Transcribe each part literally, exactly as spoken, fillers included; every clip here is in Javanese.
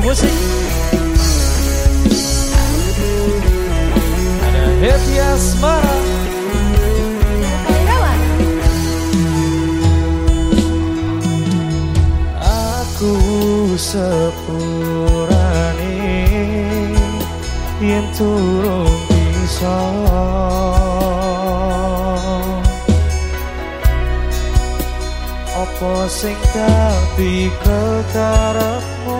musik. Ada Happy Asmara. Aku sepurane yen turun bisa apa sing dadi kekarepmu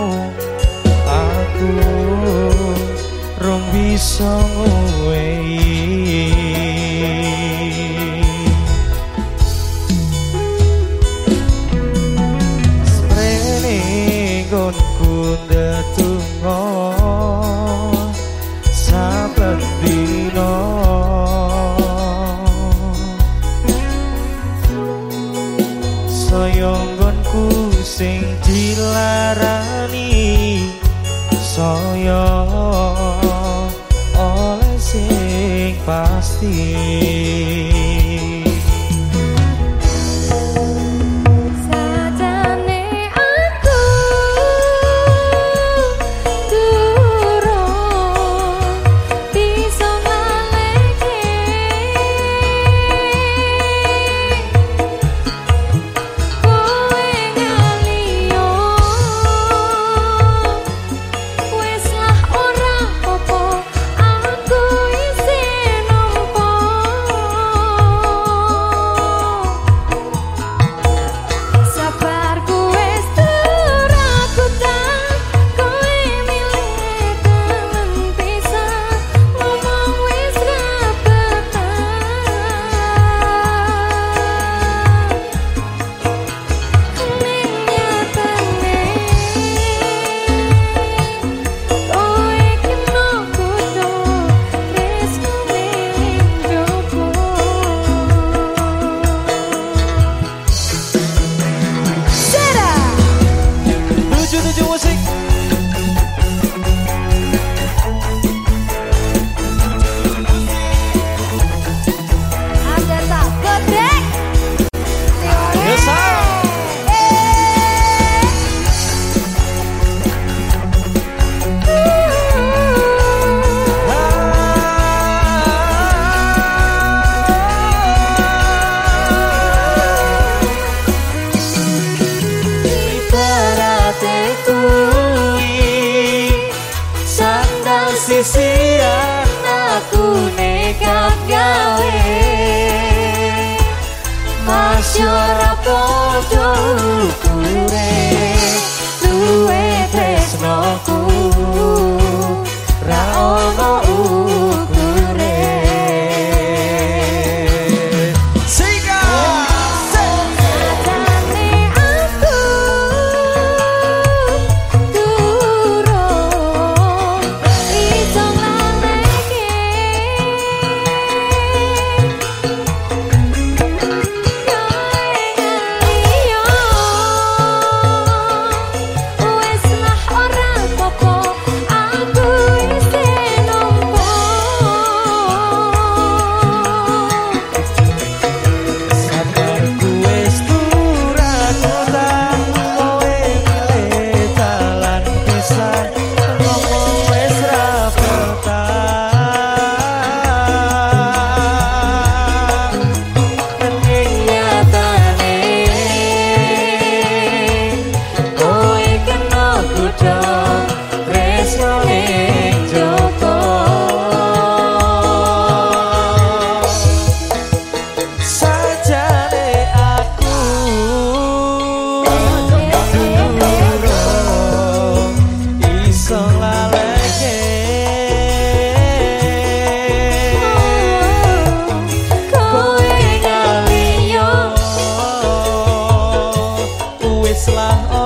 aku rong bisa ngowehi sprene nggonku ndedonga saben dina sayanggonku sing dilarani saya oleh sing pasti. Sisian aku nekat gawe masyara podo ukure luwe tresnoku ra ono ukure sika satane aku turun iso laleke wes lah ora apa-apa aku isih nampa sabarku wes turakota kowe milih dalan pisan ngomong wes ra petang nanging nyatane kowe kena kudu tresno ning joko sajane aku durung iso laleke kowe ngaliyo wis lah